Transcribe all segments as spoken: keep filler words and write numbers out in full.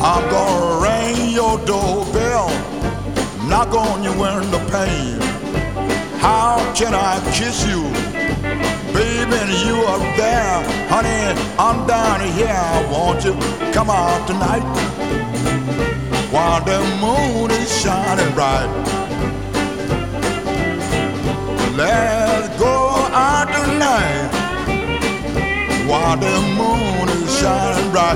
I'm gonna ring your doorbell, knock on your window pane. How can I kiss you, baby, and you up there? Honey, I'm down here, won't you come out tonight? While the moon is shining bright, let's go out tonight. While the moon is shining bright,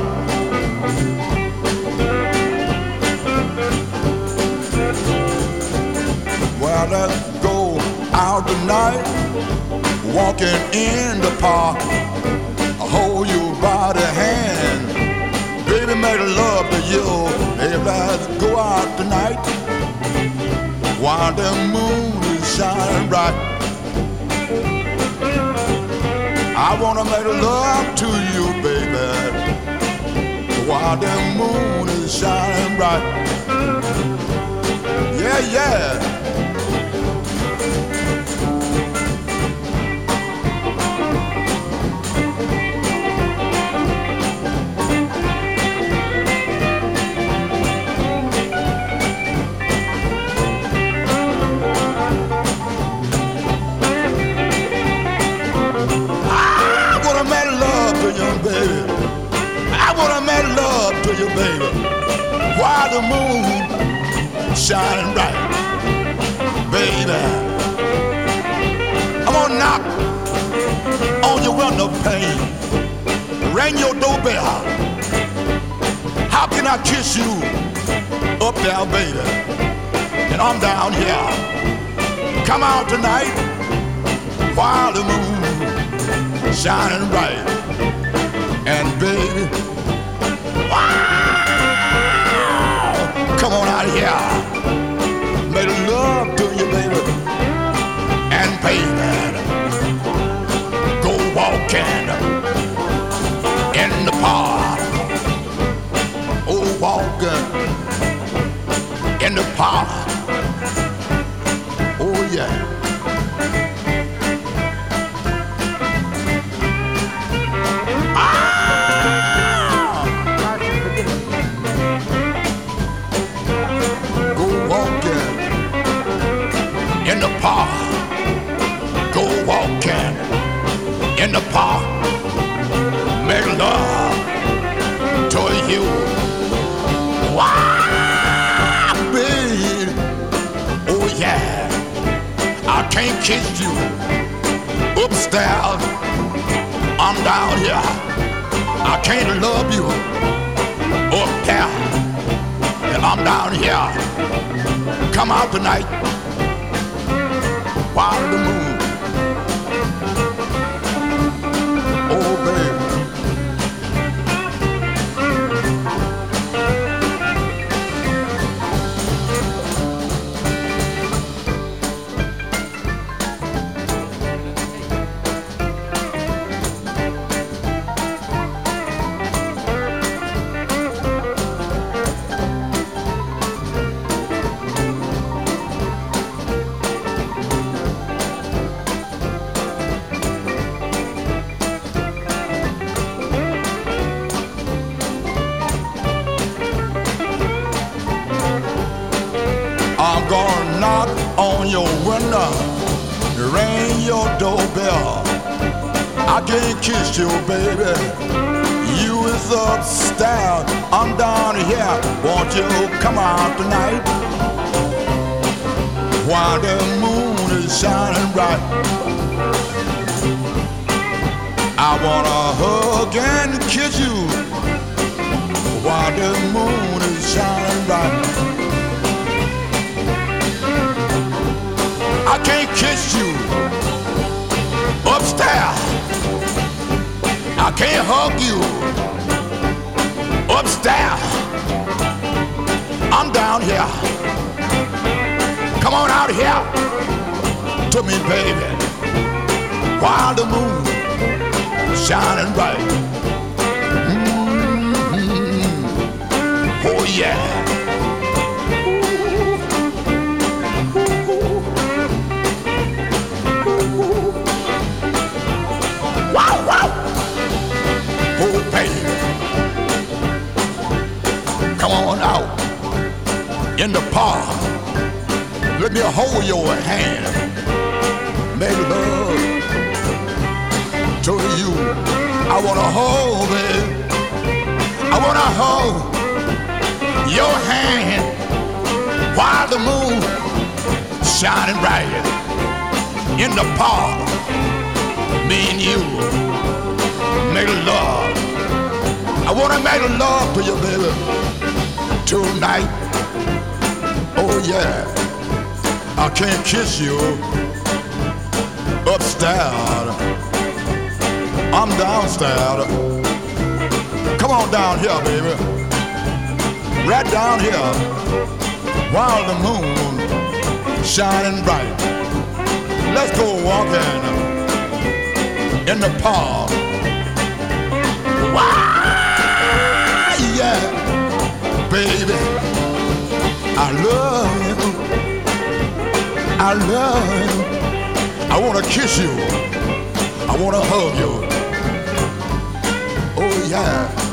well, let's go out tonight, walking in the park. I'll hold you by the hand, baby, make love to you. Hey, let's go out tonight, while the moon is shining bright. I wanna make love to you, baby, while the moon is shining bright. Yeah, yeah. Baby, I wanna make love to you, baby, while the moon shining bright. Baby, I'm gonna knock on your window pane, ring your doorbell. How can I kiss you up there, baby? And I'm down here. Come out tonight while the moon shining bright. And baby, wow, come on out here, make love to you, baby. And baby, go walking in the park. Oh, walking in the park. Oh yeah. In the park, go walking in the park, make love to you. Wow, baby, oh yeah, I can't kiss you upstairs, I'm down here. I can't love you up there, and I'm down here. Come out tonight while the moon, oh baby. I'm gonna knock on your window, ring your doorbell. I can't kiss you, baby, you is upstairs, I'm down here. Won't you come out tonight while the moon is shining bright? I wanna hug and kiss you while the moon is shining bright. I can't kiss you upstairs, I can't hug you upstairs, I'm down here. Come on out here to me, baby, while the moon is shining bright. Mm-hmm. Oh yeah. Come on out in the park. Let me hold your hand. Make love to you. I wanna hold it. I wanna hold your hand while the moon shining bright in the park. Me and you make love. I wanna make love to you, baby, tonight. Oh yeah, I can't kiss you upstairs. I'm downstairs. Come on down here, baby. Right down here, while the moon shining bright. Let's go walking in the park. Why, yeah, baby, I love you. I love you. I wanna kiss you. I wanna hug you. Oh yeah.